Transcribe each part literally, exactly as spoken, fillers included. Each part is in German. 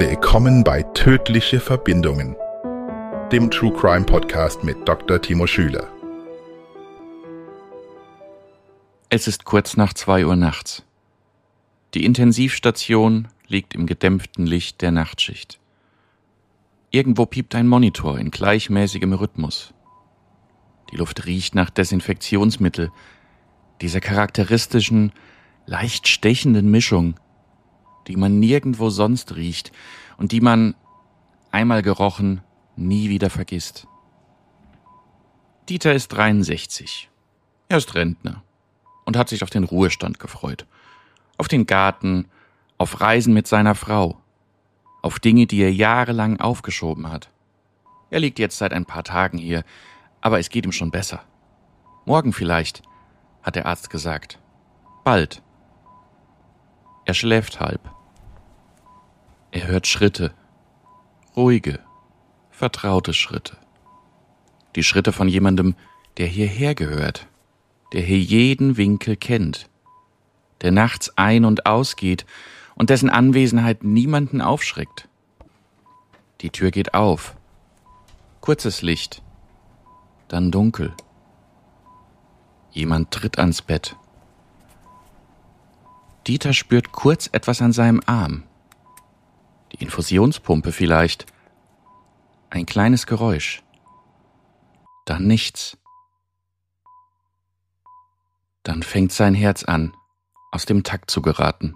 Willkommen bei Tödliche Verbindungen, dem True Crime Podcast mit Doktor Timo Schüler. Es ist kurz nach zwei Uhr nachts. Die Intensivstation liegt im gedämpften Licht der Nachtschicht. Irgendwo piept ein Monitor in gleichmäßigem Rhythmus. Die Luft riecht nach Desinfektionsmittel, dieser charakteristischen, leicht stechenden Mischung, die man nirgendwo sonst riecht und die man, einmal gerochen, nie wieder vergisst. Dieter ist dreiundsechzig. Er ist Rentner und hat sich auf den Ruhestand gefreut. Auf den Garten, auf Reisen mit seiner Frau, auf Dinge, die er jahrelang aufgeschoben hat. Er liegt jetzt seit ein paar Tagen hier, aber es geht ihm schon besser. Morgen vielleicht, hat der Arzt gesagt. Bald. Er schläft halb. Er hört Schritte. Ruhige, vertraute Schritte. Die Schritte von jemandem, der hierher gehört, der hier jeden Winkel kennt, der nachts ein- und ausgeht und dessen Anwesenheit niemanden aufschreckt. Die Tür geht auf. Kurzes Licht. Dann dunkel. Jemand tritt ans Bett. Dieter spürt kurz etwas an seinem Arm. Die Infusionspumpe vielleicht. Ein kleines Geräusch. Dann nichts. Dann fängt sein Herz an, aus dem Takt zu geraten.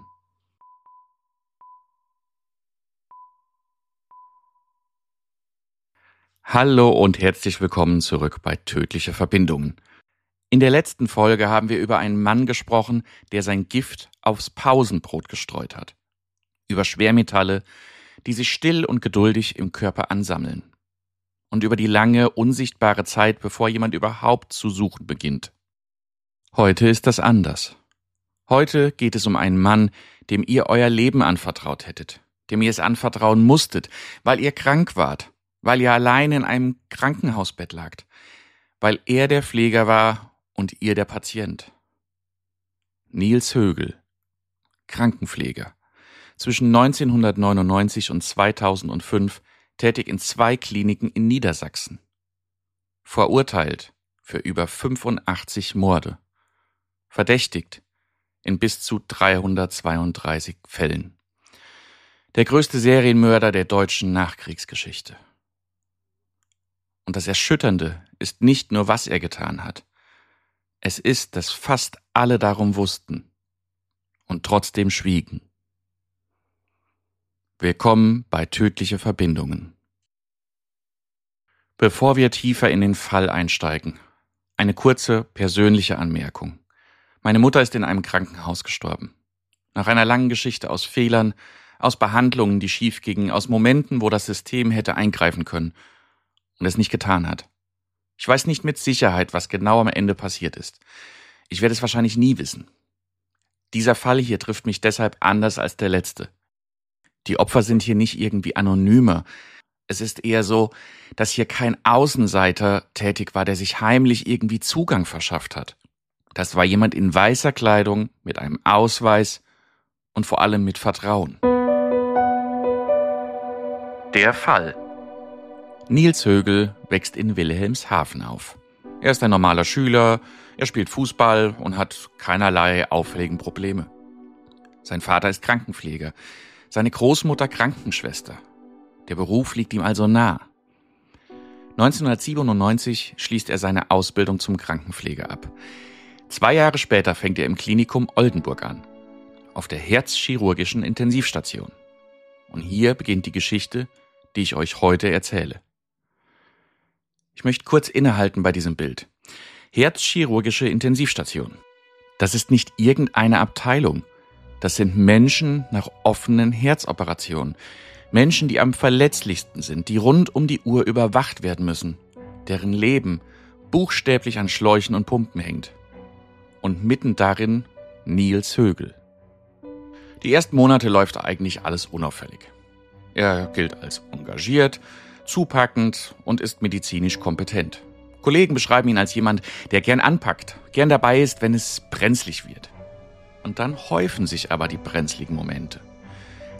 Hallo und herzlich willkommen zurück bei Tödliche Verbindungen. In der letzten Folge haben wir über einen Mann gesprochen, der sein Gift aufs Pausenbrot gestreut hat. Über Schwermetalle, die sich still und geduldig im Körper ansammeln. Und über die lange, unsichtbare Zeit, bevor jemand überhaupt zu suchen beginnt. Heute ist das anders. Heute geht es um einen Mann, dem ihr euer Leben anvertraut hättet, dem ihr es anvertrauen musstet, weil ihr krank wart, weil ihr allein in einem Krankenhausbett lagt, weil er der Pfleger war und ihr der Patient. Nils Högel, Krankenpfleger, zwischen neunzehnhundertneunundneunzig und zweitausendfünf tätig in zwei Kliniken in Niedersachsen. Verurteilt für über fünfundachtzig Morde. Verdächtigt in bis zu dreihundertzweiunddreißig Fällen. Der größte Serienmörder der deutschen Nachkriegsgeschichte. Und das Erschütternde ist nicht nur, was er getan hat. Es ist, dass fast alle darum wussten und trotzdem schwiegen. Willkommen bei Tödliche Verbindungen. Bevor wir tiefer in den Fall einsteigen, eine kurze persönliche Anmerkung. Meine Mutter ist in einem Krankenhaus gestorben. Nach einer langen Geschichte aus Fehlern, aus Behandlungen, die schief gingen, aus Momenten, wo das System hätte eingreifen können und es nicht getan hat. Ich weiß nicht mit Sicherheit, was genau am Ende passiert ist. Ich werde es wahrscheinlich nie wissen. Dieser Fall hier trifft mich deshalb anders als der letzte. Die Opfer sind hier nicht irgendwie anonymer. Es ist eher so, dass hier kein Außenseiter tätig war, der sich heimlich irgendwie Zugang verschafft hat. Das war jemand in weißer Kleidung, mit einem Ausweis und vor allem mit Vertrauen. Der Fall. Nils Högel wächst in Wilhelmshaven auf. Er ist ein normaler Schüler, er spielt Fußball und hat keinerlei auffälligen Probleme. Sein Vater ist Krankenpfleger, seine Großmutter Krankenschwester. Der Beruf liegt ihm also nah. neunzehnhundertsiebenundneunzig schließt er seine Ausbildung zum Krankenpfleger ab. Zwei Jahre später fängt er im Klinikum Oldenburg an, auf der herzchirurgischen Intensivstation. Und hier beginnt die Geschichte, die ich euch heute erzähle. Ich möchte kurz innehalten bei diesem Bild. Herzchirurgische Intensivstation. Das ist nicht irgendeine Abteilung. Das sind Menschen nach offenen Herzoperationen. Menschen, die am verletzlichsten sind, die rund um die Uhr überwacht werden müssen, deren Leben buchstäblich an Schläuchen und Pumpen hängt. Und mitten darin Nils Högel. Die ersten Monate läuft eigentlich alles unauffällig. Er gilt als engagiert, zupackend und ist medizinisch kompetent. Kollegen beschreiben ihn als jemand, der gern anpackt, gern dabei ist, wenn es brenzlig wird. Und dann häufen sich aber die brenzligen Momente.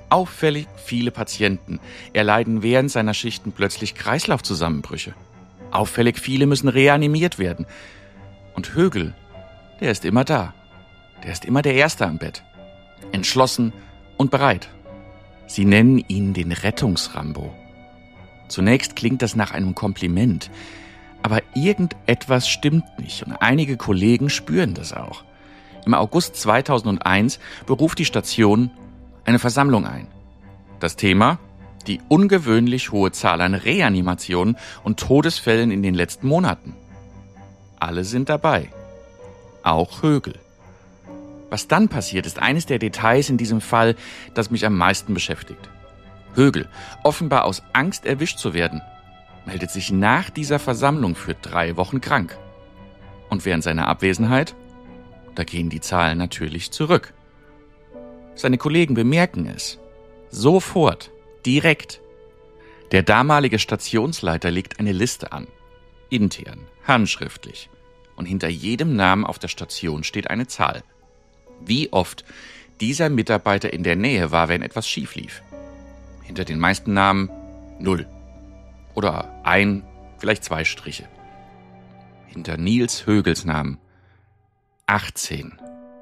Auffällig viele Patienten erleiden während seiner Schichten plötzlich Kreislaufzusammenbrüche. Auffällig viele müssen reanimiert werden. Und Högel, der ist immer da. Der ist immer der Erste am Bett. Entschlossen und bereit. Sie nennen ihn den Rettungsrambo. Zunächst klingt das nach einem Kompliment. Aber irgendetwas stimmt nicht und einige Kollegen spüren das auch. Im August zweitausendeins beruft die Station eine Versammlung ein. Das Thema? Die ungewöhnlich hohe Zahl an Reanimationen und Todesfällen in den letzten Monaten. Alle sind dabei. Auch Högel. Was dann passiert, ist eines der Details in diesem Fall, das mich am meisten beschäftigt. Högel, offenbar aus Angst erwischt zu werden, meldet sich nach dieser Versammlung für drei Wochen krank. Und während seiner Abwesenheit, da gehen die Zahlen natürlich zurück. Seine Kollegen bemerken es. Sofort, direkt. Der damalige Stationsleiter legt eine Liste an. Intern, handschriftlich. Und hinter jedem Namen auf der Station steht eine Zahl. Wie oft dieser Mitarbeiter in der Nähe war, wenn etwas schief lief. Hinter den meisten Namen null. Oder ein, vielleicht zwei Striche. Hinter Nils Högels Namen achtzehn.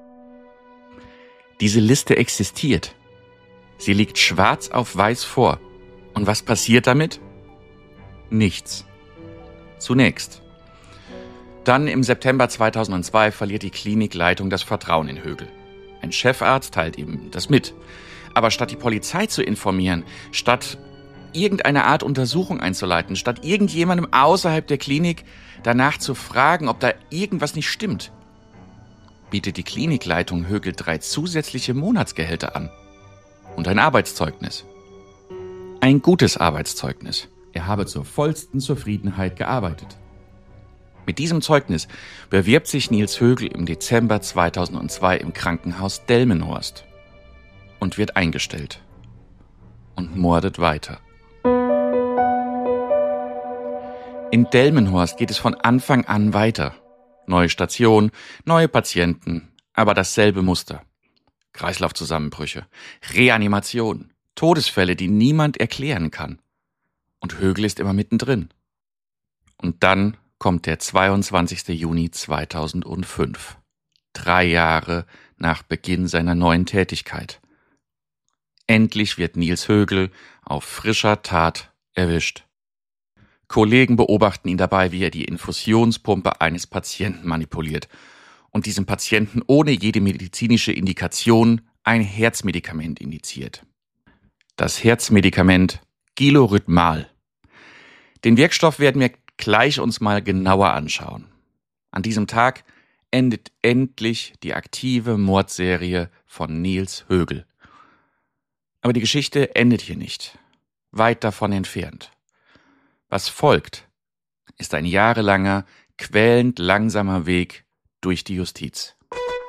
Diese Liste existiert. Sie liegt schwarz auf weiß vor. Und was passiert damit? Nichts. Zunächst. Dann im September zweitausendzwei verliert die Klinikleitung das Vertrauen in Högel. Ein Chefarzt teilt ihm das mit. Aber statt die Polizei zu informieren, statt irgendeine Art Untersuchung einzuleiten, statt irgendjemandem außerhalb der Klinik danach zu fragen, ob da irgendwas nicht stimmt, bietet die Klinikleitung Högel drei zusätzliche Monatsgehälter an. Und ein Arbeitszeugnis. Ein gutes Arbeitszeugnis. Er habe zur vollsten Zufriedenheit gearbeitet. Mit diesem Zeugnis bewirbt sich Nils Högel im Dezember zweitausendzwei im Krankenhaus Delmenhorst und wird eingestellt und mordet weiter. In Delmenhorst geht es von Anfang an weiter. Neue Station, neue Patienten, aber dasselbe Muster. Kreislaufzusammenbrüche, Reanimation, Todesfälle, die niemand erklären kann. Und Högel ist immer mittendrin. Und dann kommt der zweiundzwanzigster Juni zweitausendfünf. Drei Jahre nach Beginn seiner neuen Tätigkeit. Endlich wird Nils Högel auf frischer Tat erwischt. Kollegen beobachten ihn dabei, wie er die Infusionspumpe eines Patienten manipuliert und diesem Patienten ohne jede medizinische Indikation ein Herzmedikament indiziert. Das Herzmedikament Gilorhythmal. Den Wirkstoff werden wir gleich uns mal genauer anschauen. An diesem Tag endet endlich die aktive Mordserie von Nils Högel. Aber die Geschichte endet hier nicht. Weit davon entfernt. Was folgt, ist ein jahrelanger, quälend langsamer Weg durch die Justiz.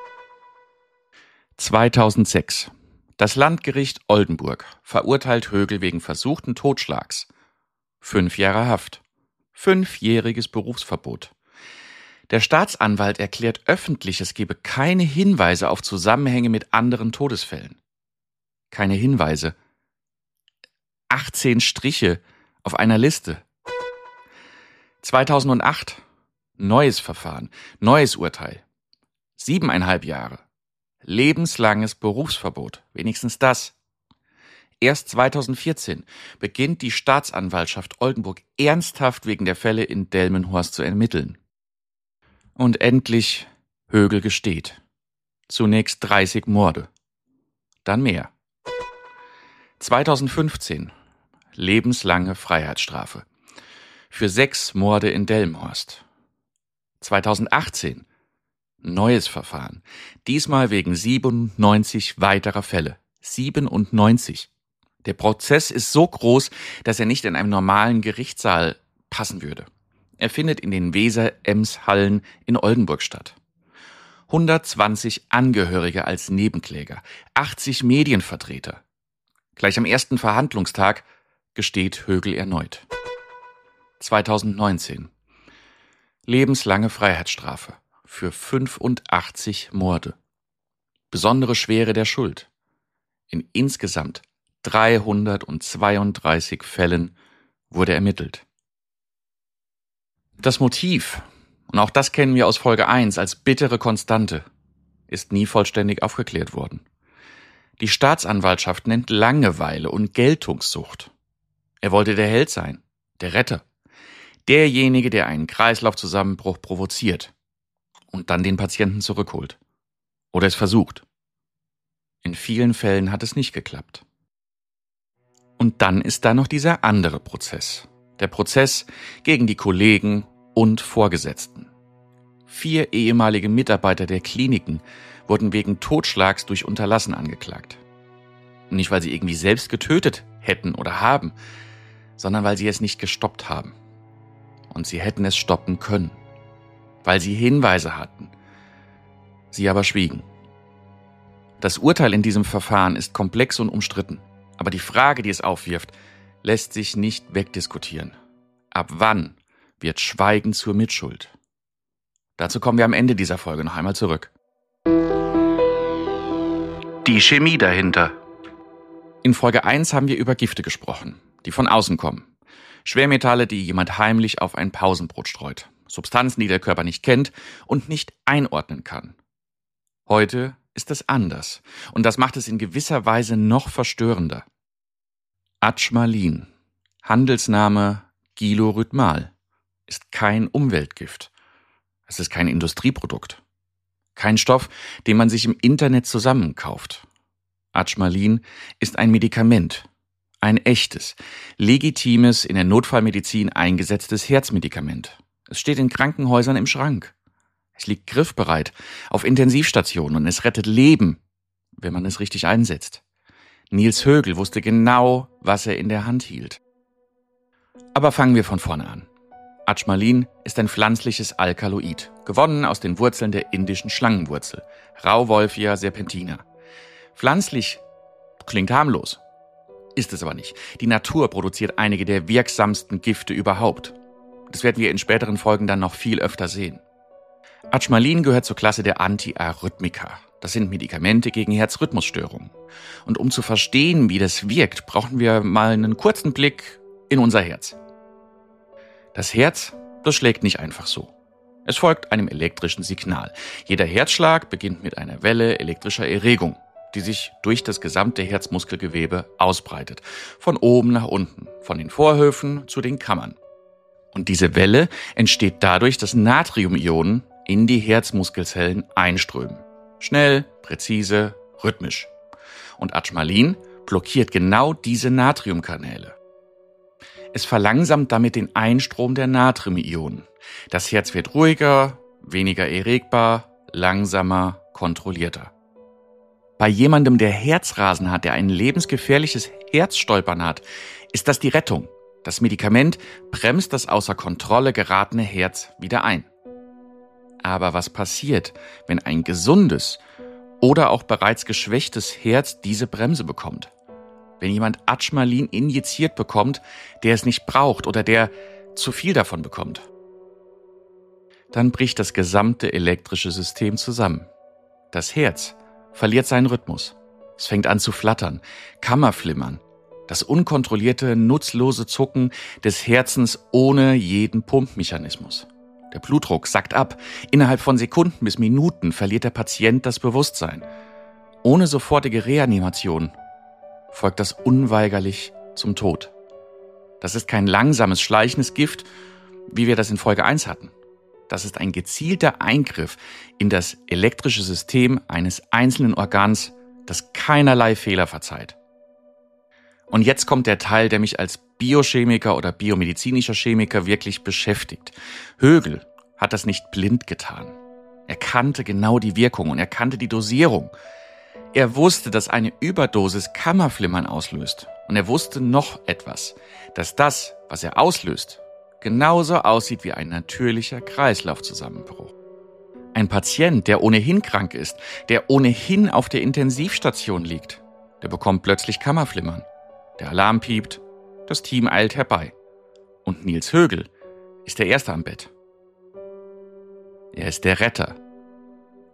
zweitausendsechs. Das Landgericht Oldenburg verurteilt Högel wegen versuchten Totschlags. Fünf Jahre Haft. Fünfjähriges Berufsverbot. Der Staatsanwalt erklärt öffentlich, es gebe keine Hinweise auf Zusammenhänge mit anderen Todesfällen. Keine Hinweise. achtzehn Striche auf einer Liste. zweitausendacht. Neues Verfahren, neues Urteil. Siebeneinhalb Jahre. Lebenslanges Berufsverbot. Wenigstens das. Erst zweitausendvierzehn beginnt die Staatsanwaltschaft Oldenburg ernsthaft wegen der Fälle in Delmenhorst zu ermitteln. Und endlich Högel gesteht. Zunächst dreißig Morde. Dann mehr. zweitausendfünfzehn. Lebenslange Freiheitsstrafe. Für sechs Morde in Delmenhorst. zweitausendachtzehn. Neues Verfahren. Diesmal wegen siebenundneunzig weiterer Fälle. siebenundneunzig. Der Prozess ist so groß, dass er nicht in einem normalen Gerichtssaal passen würde. Er findet in den Weser-Ems-Hallen in Oldenburg statt. hundertzwanzig Angehörige als Nebenkläger, achtzig Medienvertreter. Gleich am ersten Verhandlungstag gesteht Högel erneut. zweitausendneunzehn. Lebenslange Freiheitsstrafe für fünfundachtzig Morde. Besondere Schwere der Schuld. In insgesamt dreihundertzweiunddreißig Fällen wurde ermittelt. Das Motiv, und auch das kennen wir aus Folge eins als bittere Konstante, ist nie vollständig aufgeklärt worden. Die Staatsanwaltschaft nennt Langeweile und Geltungssucht. Er wollte der Held sein, der Retter, derjenige, der einen Kreislaufzusammenbruch provoziert und dann den Patienten zurückholt. Oder es versucht. In vielen Fällen hat es nicht geklappt. Und dann ist da noch dieser andere Prozess. Der Prozess gegen die Kollegen und Vorgesetzten. Vier ehemalige Mitarbeiter der Kliniken wurden wegen Totschlags durch Unterlassen angeklagt. Nicht, weil sie irgendwie selbst getötet hätten oder haben, sondern weil sie es nicht gestoppt haben. Und sie hätten es stoppen können, weil sie Hinweise hatten. Sie aber schwiegen. Das Urteil in diesem Verfahren ist komplex und umstritten. Aber die Frage, die es aufwirft, lässt sich nicht wegdiskutieren. Ab wann wird Schweigen zur Mitschuld? Dazu kommen wir am Ende dieser Folge noch einmal zurück. Die Chemie dahinter. In Folge eins haben wir über Gifte gesprochen, die von außen kommen. Schwermetalle, die jemand heimlich auf ein Pausenbrot streut. Substanzen, die der Körper nicht kennt und nicht einordnen kann. Heute ist es anders. Und das macht es in gewisser Weise noch verstörender. Adschmalin, Handelsname Gilorhythmal, ist kein Umweltgift. Es ist kein Industrieprodukt. Kein Stoff, den man sich im Internet zusammenkauft. Adschmalin ist ein Medikament. Ein echtes, legitimes, in der Notfallmedizin eingesetztes Herzmedikament. Es steht in Krankenhäusern im Schrank. Es liegt griffbereit auf Intensivstationen und es rettet Leben, wenn man es richtig einsetzt. Niels Högel wusste genau, was er in der Hand hielt. Aber fangen wir von vorne an. Adschmalin ist ein pflanzliches Alkaloid, gewonnen aus den Wurzeln der indischen Schlangenwurzel, Rauwolfia serpentina. Pflanzlich klingt harmlos, ist es aber nicht. Die Natur produziert einige der wirksamsten Gifte überhaupt. Das werden wir in späteren Folgen dann noch viel öfter sehen. Adschmalin gehört zur Klasse der Antiarrhythmika. Das sind Medikamente gegen Herzrhythmusstörungen. Und um zu verstehen, wie das wirkt, brauchen wir mal einen kurzen Blick in unser Herz. Das Herz, das schlägt nicht einfach so. Es folgt einem elektrischen Signal. Jeder Herzschlag beginnt mit einer Welle elektrischer Erregung, die sich durch das gesamte Herzmuskelgewebe ausbreitet. Von oben nach unten, von den Vorhöfen zu den Kammern. Und diese Welle entsteht dadurch, dass Natriumionen in die Herzmuskelzellen einströmen. Schnell, präzise, rhythmisch. Und Adschmalin blockiert genau diese Natriumkanäle. Es verlangsamt damit den Einstrom der Natriumionen. Das Herz wird ruhiger, weniger erregbar, langsamer, kontrollierter. Bei jemandem, der Herzrasen hat, der ein lebensgefährliches Herzstolpern hat, ist das die Rettung. Das Medikament bremst das außer Kontrolle geratene Herz wieder ein. Aber was passiert, wenn ein gesundes oder auch bereits geschwächtes Herz diese Bremse bekommt? Wenn jemand Adschmalin injiziert bekommt, der es nicht braucht oder der zu viel davon bekommt? Dann bricht das gesamte elektrische System zusammen. Das Herz verliert seinen Rhythmus. Es fängt an zu flattern, Kammerflimmern. Das unkontrollierte, nutzlose Zucken des Herzens ohne jeden Pumpmechanismus. Der Blutdruck sackt ab. Innerhalb von Sekunden bis Minuten verliert der Patient das Bewusstsein. Ohne sofortige Reanimation folgt das unweigerlich zum Tod. Das ist kein langsames, schleichendes Gift, wie wir das in Folge eins hatten. Das ist ein gezielter Eingriff in das elektrische System eines einzelnen Organs, das keinerlei Fehler verzeiht. Und jetzt kommt der Teil, der mich als Biochemiker oder biomedizinischer Chemiker wirklich beschäftigt. Högel hat das nicht blind getan. Er kannte genau die Wirkung und er kannte die Dosierung. Er wusste, dass eine Überdosis Kammerflimmern auslöst. Und er wusste noch etwas, dass das, was er auslöst, genauso aussieht wie ein natürlicher Kreislaufzusammenbruch. Ein Patient, der ohnehin krank ist, der ohnehin auf der Intensivstation liegt, der bekommt plötzlich Kammerflimmern. Der Alarm piept, das Team eilt herbei. Und Niels Högel ist der Erste am Bett. Er ist der Retter.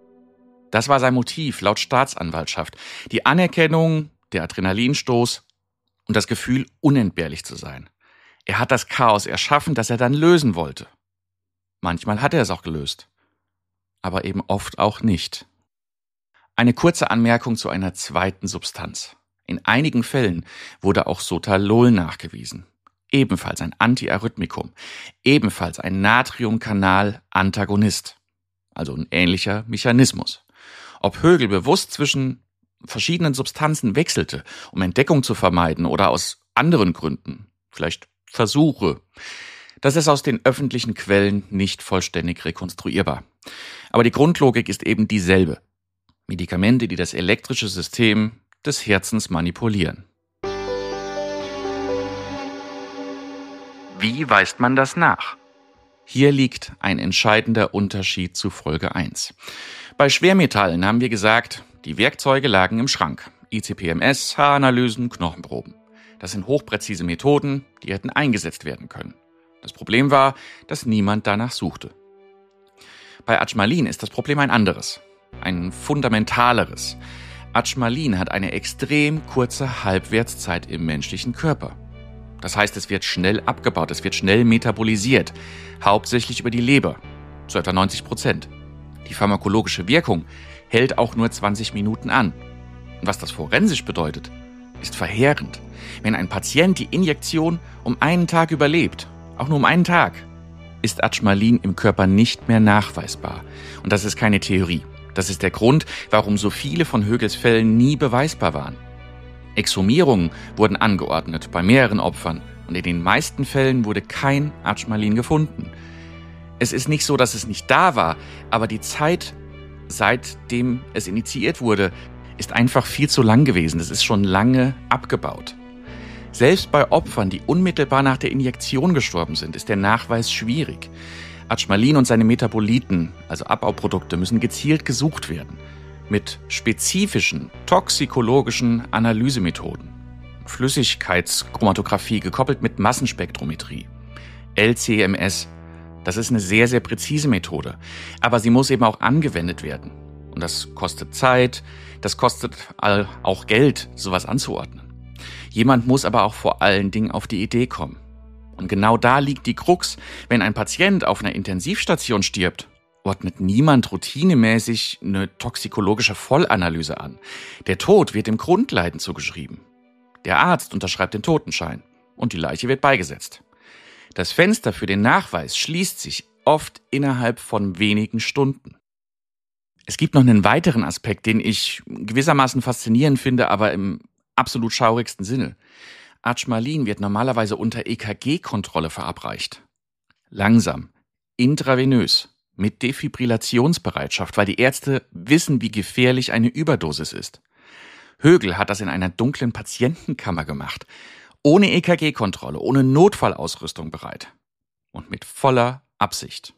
Das war sein Motiv laut Staatsanwaltschaft. Die Anerkennung, der Adrenalinstoß und das Gefühl, unentbehrlich zu sein. Er hat das Chaos erschaffen, das er dann lösen wollte. Manchmal hat er es auch gelöst, aber eben oft auch nicht. Eine kurze Anmerkung zu einer zweiten Substanz. In einigen Fällen wurde auch Sotalol nachgewiesen. Ebenfalls ein Antiarrhythmikum, ebenfalls ein Natriumkanal-Antagonist. Also ein ähnlicher Mechanismus. Ob Högel bewusst zwischen verschiedenen Substanzen wechselte, um Entdeckung zu vermeiden oder aus anderen Gründen, vielleicht Versuche, das ist aus den öffentlichen Quellen nicht vollständig rekonstruierbar. Aber die Grundlogik ist eben dieselbe. Medikamente, die das elektrische System des Herzens manipulieren. Wie weist man das nach? Hier liegt ein entscheidender Unterschied zu Folge eins. Bei Schwermetallen haben wir gesagt, die Werkzeuge lagen im Schrank. I C P M S, Haaranalysen, Knochenproben. Das sind hochpräzise Methoden, die hätten eingesetzt werden können. Das Problem war, dass niemand danach suchte. Bei Adschmalin ist das Problem ein anderes, ein fundamentaleres. Adschmalin hat eine extrem kurze Halbwertszeit im menschlichen Körper. Das heißt, es wird schnell abgebaut, es wird schnell metabolisiert, hauptsächlich über die Leber, zu etwa neunzig Prozent. Die pharmakologische Wirkung hält auch nur zwanzig Minuten an. Und was das forensisch bedeutet, ist verheerend. Wenn ein Patient die Injektion um einen Tag überlebt, auch nur um einen Tag, ist Adschmalin im Körper nicht mehr nachweisbar. Und das ist keine Theorie. Das ist der Grund, warum so viele von Högels Fällen nie beweisbar waren. Exhumierungen wurden angeordnet bei mehreren Opfern und in den meisten Fällen wurde kein Adschmalin gefunden. Es ist nicht so, dass es nicht da war, aber die Zeit, seitdem es initiiert wurde, ist einfach viel zu lang gewesen. Es ist schon lange abgebaut. Selbst bei Opfern, die unmittelbar nach der Injektion gestorben sind, ist der Nachweis schwierig. Adschmalin und seine Metaboliten, also Abbauprodukte, müssen gezielt gesucht werden. Mit spezifischen toxikologischen Analysemethoden. Flüssigkeitschromatographie gekoppelt mit Massenspektrometrie. L C M S. Das ist eine sehr, sehr präzise Methode. Aber sie muss eben auch angewendet werden. Und das kostet Zeit, das kostet auch Geld, sowas anzuordnen. Jemand muss aber auch vor allen Dingen auf die Idee kommen. Und genau da liegt die Krux. Wenn ein Patient auf einer Intensivstation stirbt, ordnet niemand routinemäßig eine toxikologische Vollanalyse an. Der Tod wird dem Grundleiden zugeschrieben. Der Arzt unterschreibt den Totenschein und die Leiche wird beigesetzt. Das Fenster für den Nachweis schließt sich oft innerhalb von wenigen Stunden. Es gibt noch einen weiteren Aspekt, den ich gewissermaßen faszinierend finde, aber im absolut schaurigsten Sinne. Adschmalin wird normalerweise unter E K G-Kontrolle verabreicht. Langsam, intravenös, mit Defibrillationsbereitschaft, weil die Ärzte wissen, wie gefährlich eine Überdosis ist. Högel hat das in einer dunklen Patientenkammer gemacht, ohne E K G-Kontrolle, ohne Notfallausrüstung bereit und mit voller Absicht.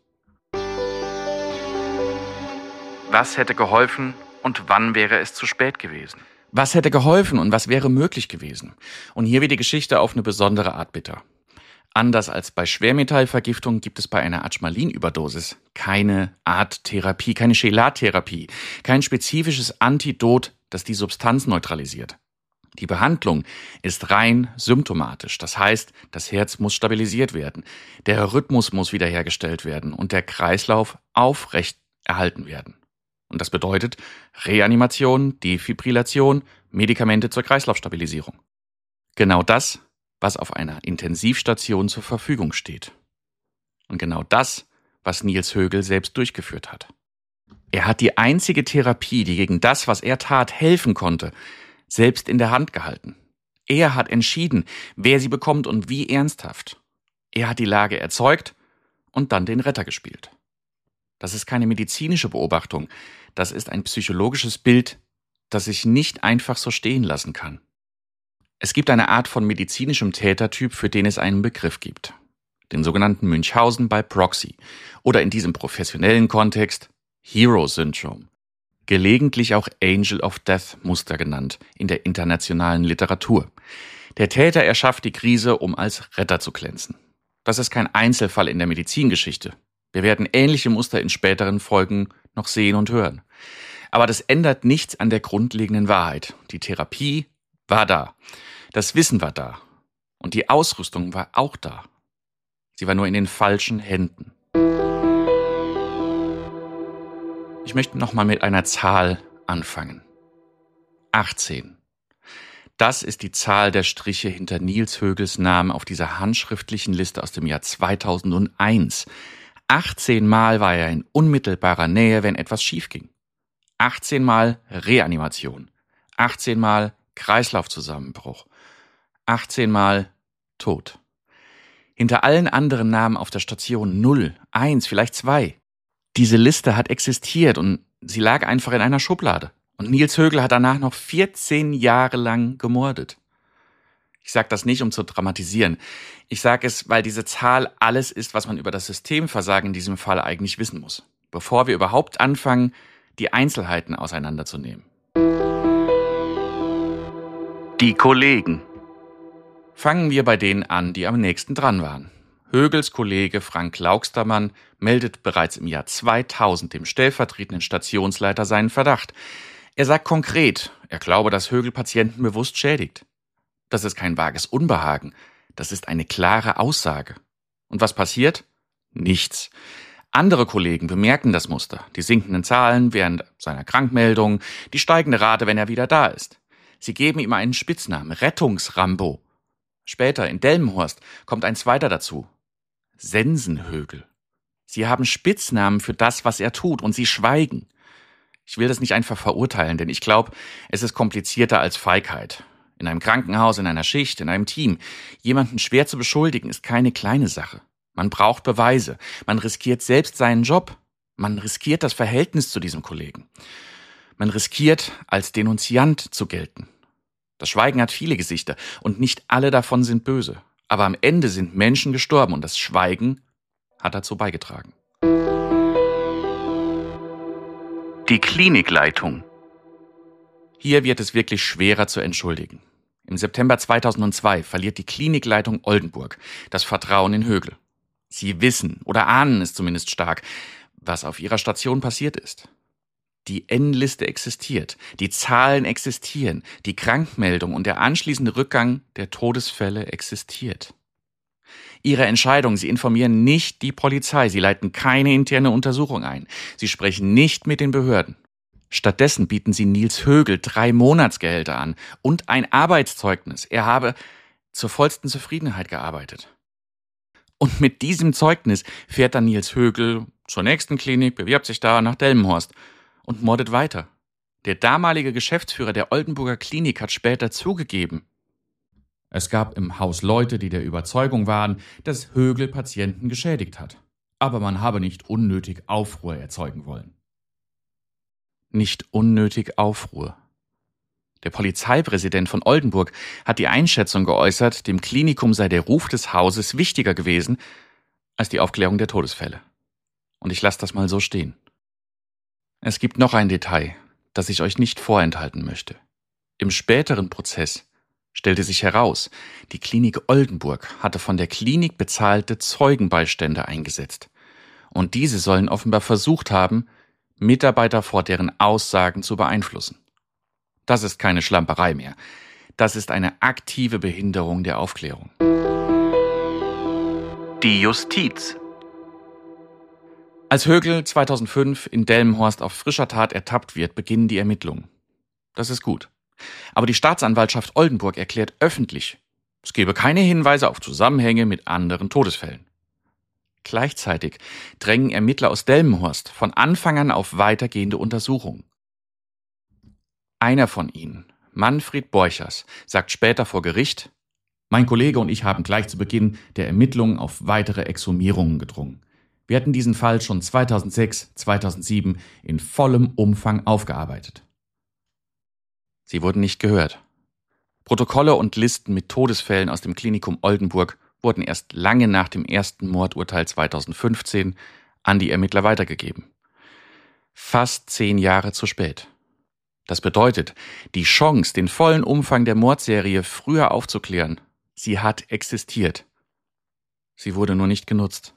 Was hätte geholfen und wann wäre es zu spät gewesen? Was hätte geholfen und was wäre möglich gewesen? Und hier wird die Geschichte auf eine besondere Art bitter. Anders als bei Schwermetallvergiftung gibt es bei einer Adschmalin-Überdosis keine Art Therapie, keine Chelattherapie, kein spezifisches Antidot, das die Substanz neutralisiert. Die Behandlung ist rein symptomatisch. Das heißt, das Herz muss stabilisiert werden, der Rhythmus muss wiederhergestellt werden und der Kreislauf aufrecht erhalten werden. Und das bedeutet Reanimation, Defibrillation, Medikamente zur Kreislaufstabilisierung. Genau das, was auf einer Intensivstation zur Verfügung steht. Und genau das, was Niels Högel selbst durchgeführt hat. Er hat die einzige Therapie, die gegen das, was er tat, helfen konnte, selbst in der Hand gehalten. Er hat entschieden, wer sie bekommt und wie ernsthaft. Er hat die Lage erzeugt und dann den Retter gespielt. Das ist keine medizinische Beobachtung, das ist ein psychologisches Bild, das sich nicht einfach so stehen lassen kann. Es gibt eine Art von medizinischem Tätertyp, für den es einen Begriff gibt. Den sogenannten Münchhausen by Proxy oder in diesem professionellen Kontext Hero Syndrome. Gelegentlich auch Angel of Death Muster genannt in der internationalen Literatur. Der Täter erschafft die Krise, um als Retter zu glänzen. Das ist kein Einzelfall in der Medizingeschichte. Wir werden ähnliche Muster in späteren Folgen noch sehen und hören. Aber das ändert nichts an der grundlegenden Wahrheit. Die Therapie war da. Das Wissen war da. Und die Ausrüstung war auch da. Sie war nur in den falschen Händen. Ich möchte nochmal mit einer Zahl anfangen. achtzehn. Das ist die Zahl der Striche hinter Nils Högels Namen auf dieser handschriftlichen Liste aus dem Jahr zweitausendeins. achtzehn Mal war er in unmittelbarer Nähe, wenn etwas schief ging. achtzehn Mal Reanimation. achtzehn Mal Kreislaufzusammenbruch. achtzehn Mal Tod. Hinter allen anderen Namen auf der Station null, eins, vielleicht zwei. Diese Liste hat existiert und sie lag einfach in einer Schublade. Und Nils Högel hat danach noch vierzehn Jahre lang gemordet. Ich sage das nicht, um zu dramatisieren. Ich sage es, weil diese Zahl alles ist, was man über das Systemversagen in diesem Fall eigentlich wissen muss, bevor wir überhaupt anfangen, die Einzelheiten auseinanderzunehmen. Die Kollegen. Fangen wir bei denen an, die am nächsten dran waren. Högels Kollege Frank Laugstermann meldet bereits im Jahr zweitausend dem stellvertretenden Stationsleiter seinen Verdacht. Er sagt konkret, er glaube, dass Högel Patienten bewusst schädigt. Das ist kein vages Unbehagen, das ist eine klare Aussage. Und was passiert? Nichts. Andere Kollegen bemerken das Muster, die sinkenden Zahlen während seiner Krankmeldung, die steigende Rate, wenn er wieder da ist. Sie geben ihm einen Spitznamen, Rettungsrambo. Später in Delmenhorst kommt ein zweiter dazu, Sensenhögel. Sie haben Spitznamen für das, was er tut, und sie schweigen. Ich will das nicht einfach verurteilen, denn ich glaube, es ist komplizierter als Feigheit. In einem Krankenhaus, in einer Schicht, in einem Team. Jemanden schwer zu beschuldigen, ist keine kleine Sache. Man braucht Beweise. Man riskiert selbst seinen Job. Man riskiert das Verhältnis zu diesem Kollegen. Man riskiert, als Denunziant zu gelten. Das Schweigen hat viele Gesichter und nicht alle davon sind böse. Aber am Ende sind Menschen gestorben und das Schweigen hat dazu beigetragen. Die Klinikleitung. Hier wird es wirklich schwerer zu entschuldigen. Im September zweitausendzwei verliert die Klinikleitung Oldenburg das Vertrauen in Högel. Sie wissen oder ahnen es zumindest stark, was auf ihrer Station passiert ist. Die N-Liste existiert, die Zahlen existieren, die Krankmeldung und der anschließende Rückgang der Todesfälle existiert. Ihre Entscheidung, sie informieren nicht die Polizei, sie leiten keine interne Untersuchung ein, sie sprechen nicht mit den Behörden. Stattdessen bieten sie Nils Högel drei Monatsgehälter an und ein Arbeitszeugnis. Er habe zur vollsten Zufriedenheit gearbeitet. Und mit diesem Zeugnis fährt dann Nils Högel zur nächsten Klinik, bewirbt sich da nach Delmenhorst und mordet weiter. Der damalige Geschäftsführer der Oldenburger Klinik hat später zugegeben, es gab im Haus Leute, die der Überzeugung waren, dass Högel Patienten geschädigt hat. Aber man habe nicht unnötig Aufruhr erzeugen wollen. Nicht unnötig Aufruhr. Der Polizeipräsident von Oldenburg hat die Einschätzung geäußert, dem Klinikum sei der Ruf des Hauses wichtiger gewesen als die Aufklärung der Todesfälle. Und ich lasse das mal so stehen. Es gibt noch ein Detail, das ich euch nicht vorenthalten möchte. Im späteren Prozess stellte sich heraus, die Klinik Oldenburg hatte von der Klinik bezahlte Zeugenbeistände eingesetzt. Und diese sollen offenbar versucht haben, Mitarbeiter vor deren Aussagen zu beeinflussen. Das ist keine Schlamperei mehr. Das ist eine aktive Behinderung der Aufklärung. Die Justiz. Als Högel zweitausendfünf in Delmenhorst auf frischer Tat ertappt wird, beginnen die Ermittlungen. Das ist gut. Aber die Staatsanwaltschaft Oldenburg erklärt öffentlich, es gebe keine Hinweise auf Zusammenhänge mit anderen Todesfällen. Gleichzeitig drängen Ermittler aus Delmenhorst von Anfang an auf weitergehende Untersuchungen. Einer von ihnen, Manfred Borchers, sagt später vor Gericht, mein Kollege und ich haben gleich zu Beginn der Ermittlungen auf weitere Exhumierungen gedrungen. Wir hatten diesen Fall schon zweitausendsechs, zweitausendsieben in vollem Umfang aufgearbeitet. Sie wurden nicht gehört. Protokolle und Listen mit Todesfällen aus dem Klinikum Oldenburg wurden erst lange nach dem ersten Mordurteil zweitausendfünfzehn an die Ermittler weitergegeben. Fast zehn Jahre zu spät. Das bedeutet, die Chance, den vollen Umfang der Mordserie früher aufzuklären, sie hat existiert. Sie wurde nur nicht genutzt.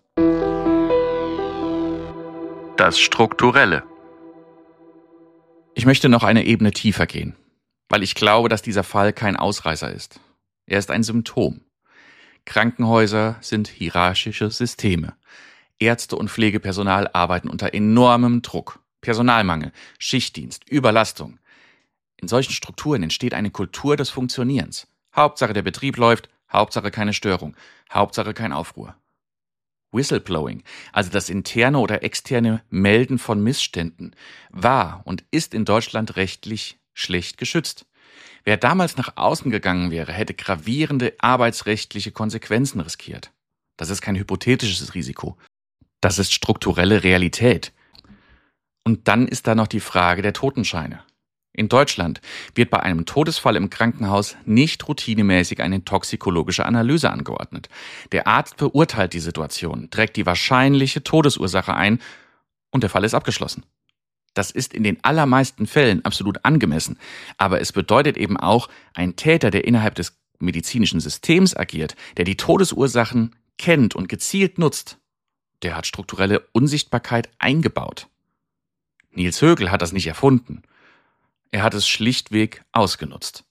Das Strukturelle. Ich möchte noch eine Ebene tiefer gehen. weil ich glaube, dass dieser Fall kein Ausreißer ist. Er ist ein Symptom. Krankenhäuser sind hierarchische Systeme. Ärzte und Pflegepersonal arbeiten unter enormem Druck. Personalmangel, Schichtdienst, Überlastung. In solchen Strukturen entsteht eine Kultur des Funktionierens. Hauptsache der Betrieb läuft, Hauptsache keine Störung, Hauptsache kein Aufruhr. Whistleblowing, also das interne oder externe Melden von Missständen, war und ist in Deutschland rechtlich schlecht geschützt. Wer damals nach außen gegangen wäre, hätte gravierende arbeitsrechtliche Konsequenzen riskiert. Das ist kein hypothetisches Risiko. Das ist strukturelle Realität. Und dann ist da noch die Frage der Totenscheine. In Deutschland wird bei einem Todesfall im Krankenhaus nicht routinemäßig eine toxikologische Analyse angeordnet. Der Arzt beurteilt die Situation, trägt die wahrscheinliche Todesursache ein und der Fall ist abgeschlossen. Das ist in den allermeisten Fällen absolut angemessen, aber es bedeutet eben auch, ein Täter, der innerhalb des medizinischen Systems agiert, der die Todesursachen kennt und gezielt nutzt, der hat strukturelle Unsichtbarkeit eingebaut. Nils Högel hat das nicht erfunden. Er hat es schlichtweg ausgenutzt.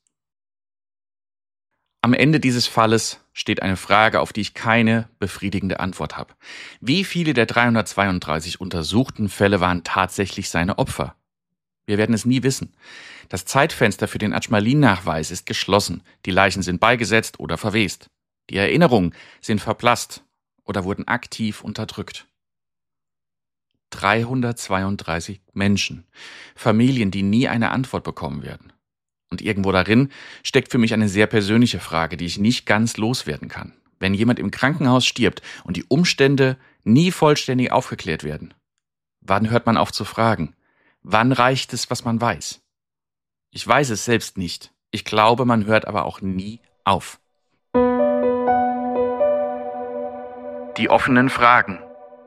Am Ende dieses Falles steht eine Frage, auf die ich keine befriedigende Antwort habe. Wie viele der dreihundertzweiunddreißig untersuchten Fälle waren tatsächlich seine Opfer? Wir werden es nie wissen. Das Zeitfenster für den Adschmalin-Nachweis ist geschlossen. Die Leichen sind beigesetzt oder verwest. Die Erinnerungen sind verblasst oder wurden aktiv unterdrückt. dreihundertzweiunddreißig Menschen, Familien, die nie eine Antwort bekommen werden. Und irgendwo darin steckt für mich eine sehr persönliche Frage, die ich nicht ganz loswerden kann. Wenn jemand im Krankenhaus stirbt und die Umstände nie vollständig aufgeklärt werden, wann hört man auf zu fragen? Wann reicht es, was man weiß? Ich weiß es selbst nicht. Ich glaube, man hört aber auch nie auf. Die offenen Fragen.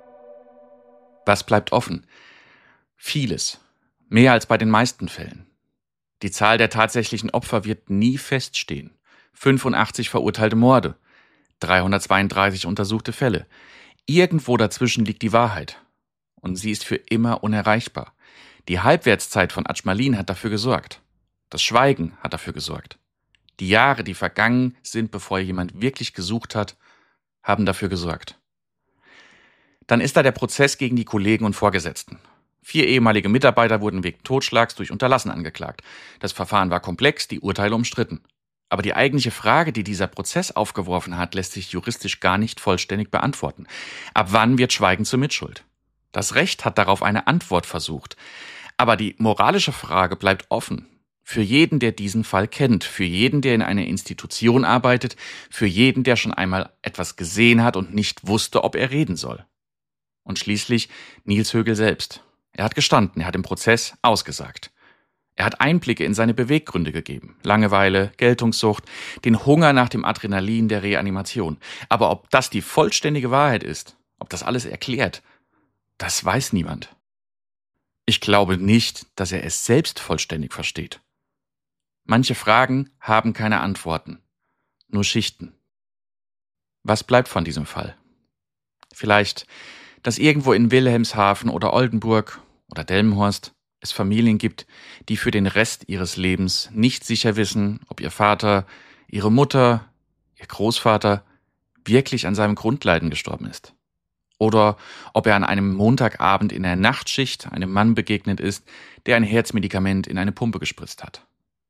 Was bleibt offen? Vieles. Mehr als bei den meisten Fällen. Die Zahl der tatsächlichen Opfer wird nie feststehen. fünfundachtzig verurteilte Morde, dreihundertzweiunddreißig untersuchte Fälle. Irgendwo dazwischen liegt die Wahrheit. Und sie ist für immer unerreichbar. Die Halbwertszeit von Adschmalin hat dafür gesorgt. Das Schweigen hat dafür gesorgt. Die Jahre, die vergangen sind, bevor jemand wirklich gesucht hat, haben dafür gesorgt. Dann ist da der Prozess gegen die Kollegen und Vorgesetzten. Vier ehemalige Mitarbeiter wurden wegen Totschlags durch Unterlassen angeklagt. Das Verfahren war komplex, die Urteile umstritten. Aber die eigentliche Frage, die dieser Prozess aufgeworfen hat, lässt sich juristisch gar nicht vollständig beantworten. Ab wann wird Schweigen zur Mitschuld? Das Recht hat darauf eine Antwort versucht. Aber die moralische Frage bleibt offen. Für jeden, der diesen Fall kennt, für jeden, der in einer Institution arbeitet, für jeden, der schon einmal etwas gesehen hat und nicht wusste, ob er reden soll. Und schließlich Nils Högel selbst. Er hat gestanden, er hat im Prozess ausgesagt. Er hat Einblicke in seine Beweggründe gegeben. Langeweile, Geltungssucht, den Hunger nach dem Adrenalin der Reanimation. Aber ob das die vollständige Wahrheit ist, ob das alles erklärt, das weiß niemand. Ich glaube nicht, dass er es selbst vollständig versteht. Manche Fragen haben keine Antworten, nur Schichten. Was bleibt von diesem Fall? Vielleicht, dass irgendwo in Wilhelmshaven oder Oldenburg oder Delmenhorst es Familien gibt, die für den Rest ihres Lebens nicht sicher wissen, ob ihr Vater, ihre Mutter, ihr Großvater wirklich an seinem Grundleiden gestorben ist. Oder ob er an einem Montagabend in der Nachtschicht einem Mann begegnet ist, der ein Herzmedikament in eine Pumpe gespritzt hat.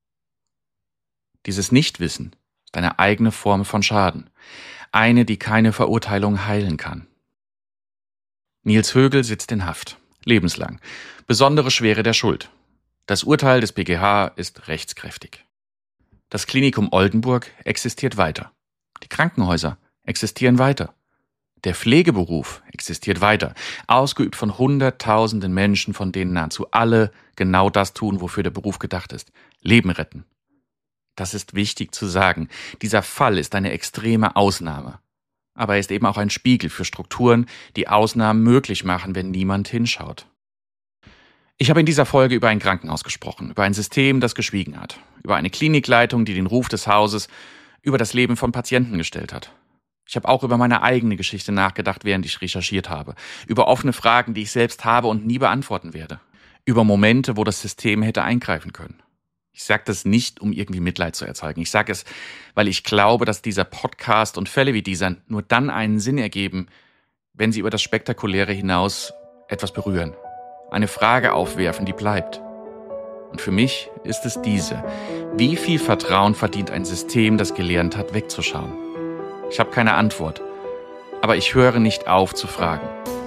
Dieses Nichtwissen ist eine eigene Form von Schaden, eine, die keine Verurteilung heilen kann. Nils Högel sitzt in Haft, lebenslang. Besondere Schwere der Schuld. Das Urteil des B G H ist rechtskräftig. Das Klinikum Oldenburg existiert weiter. Die Krankenhäuser existieren weiter. Der Pflegeberuf existiert weiter, ausgeübt von Hunderttausenden Menschen, von denen nahezu alle genau das tun, wofür der Beruf gedacht ist: Leben retten. Das ist wichtig zu sagen. Dieser Fall ist eine extreme Ausnahme. Aber er ist eben auch ein Spiegel für Strukturen, die Ausnahmen möglich machen, wenn niemand hinschaut. Ich habe in dieser Folge über ein Krankenhaus gesprochen, über ein System, das geschwiegen hat, über eine Klinikleitung, die den Ruf des Hauses über das Leben von Patienten gestellt hat. Ich habe auch über meine eigene Geschichte nachgedacht, während ich recherchiert habe, über offene Fragen, die ich selbst habe und nie beantworten werde, über Momente, wo das System hätte eingreifen können. Ich sage das nicht, um irgendwie Mitleid zu erzeugen. Ich sage es, weil ich glaube, dass dieser Podcast und Fälle wie dieser nur dann einen Sinn ergeben, wenn sie über das Spektakuläre hinaus etwas berühren. Eine Frage aufwerfen, die bleibt. Und für mich ist es diese: Wie viel Vertrauen verdient ein System, das gelernt hat, wegzuschauen? Ich habe keine Antwort, aber ich höre nicht auf zu fragen.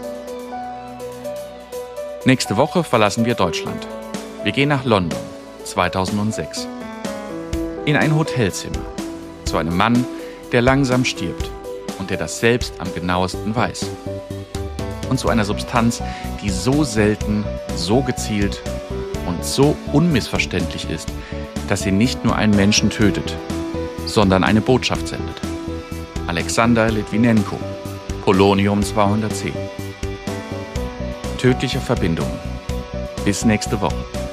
Nächste Woche verlassen wir Deutschland. Wir gehen nach London, zweitausendsechs. In ein Hotelzimmer, zu einem Mann, der langsam stirbt und der das selbst am genauesten weiß. Und zu einer Substanz, die so selten, so gezielt und so unmissverständlich ist, dass sie nicht nur einen Menschen tötet, sondern eine Botschaft sendet. Alexander Litwinenko, Polonium zweihundertzehn. Tödliche Verbindungen. Bis nächste Woche.